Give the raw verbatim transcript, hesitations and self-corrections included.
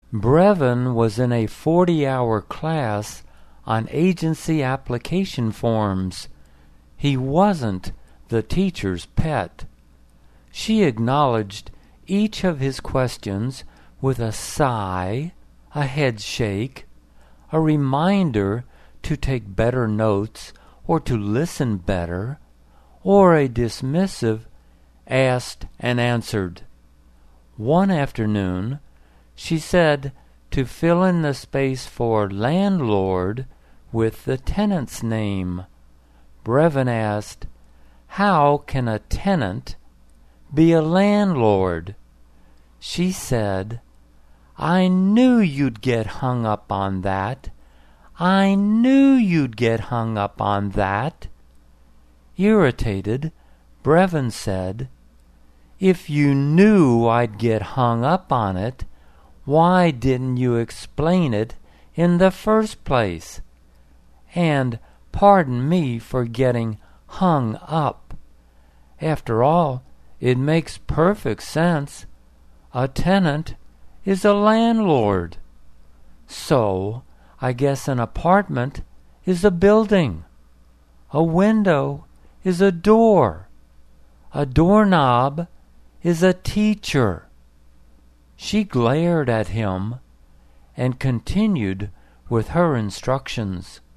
Brevin was in a forty-hour class on agency application forms. He wasn't the teacher's pet. She acknowledged each of his questions with a sigh, a head shake, a reminder to take better notes or to listen better, or a dismissive asked and answered. One afternoon, she said to fill in the space for landlord with the tenant's name. Brevin asked, "How can a tenant be a landlord?" She said, "I knew you'd get hung up on that. I knew you'd get hung up on that." Irritated, Brevin said, "If you knew I'd get hung up on it, why didn't you explain it in the first place? And pardon me for getting hung up. After all, it makes perfect sense. A tenant is a landlord. So, I guess an apartment is a building. A window is a door. A doorknob is a teacher." She glared at him and continued with her instructions.